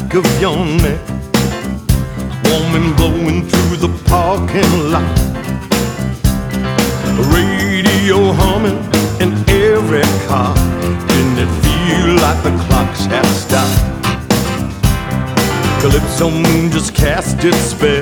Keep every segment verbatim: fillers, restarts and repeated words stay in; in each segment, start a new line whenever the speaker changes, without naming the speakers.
back of your neck, warm and blowing through the parking lot. Radio humming in every car. Didn't it feel like the clocks had stopped? Calypso moon just cast its spell.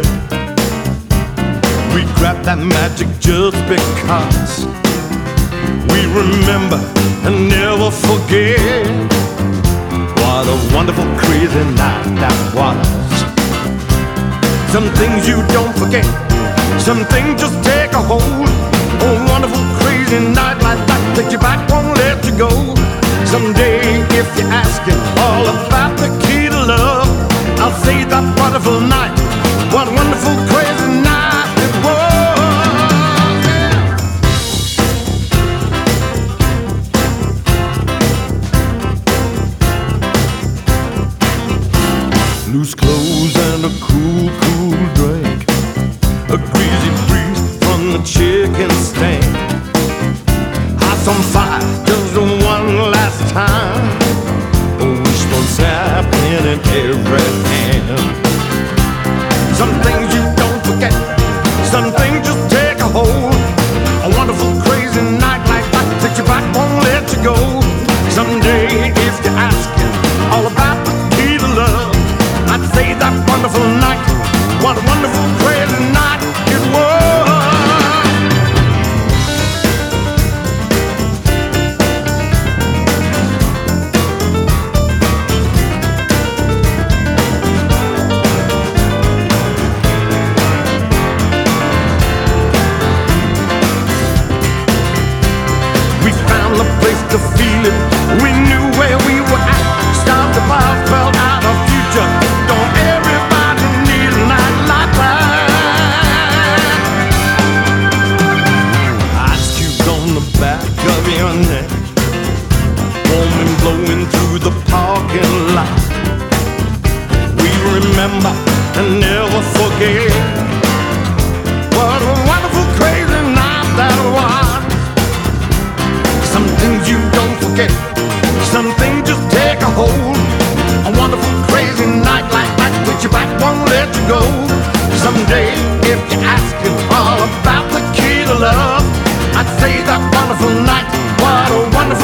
We grabbed that magic just because we remember and never forget. What a wonderful, crazy night that was. Some things you don't forget, some things just take a hold. A wonderful, crazy night like that takes you back, won't let you go. Someday, if you're asking all about the key to love, I'll say that wonderful night, what a wonderful, crazy night it was. Yeah. Loose clothes and a cool, cool drink, a greasy breeze from the chicken stand, house on fire just one last time, a wishbone happening in every hand. Some things you don't forget, some things just take a hold. A wonderful, crazy night like that takes you back, won't let you go. Someday, if you're asking all about the key to love, I'd say that wonderful night, what a wonderful, crazy night it was. To feel it, we knew where we were at. Stopped the bars, felt out our future. Don't everybody need a night like that? Ice cubes on the back of your neck, warm and blowing through the parking lot. We remember and never forget. What a wonderful, crazy night that was. Some things you don't forget, some things just take a hold. A wonderful, crazy night like that takes you back, won't let you go. Someday, if you're asking all about the key to love, I'd say that wonderful night, what a wonderful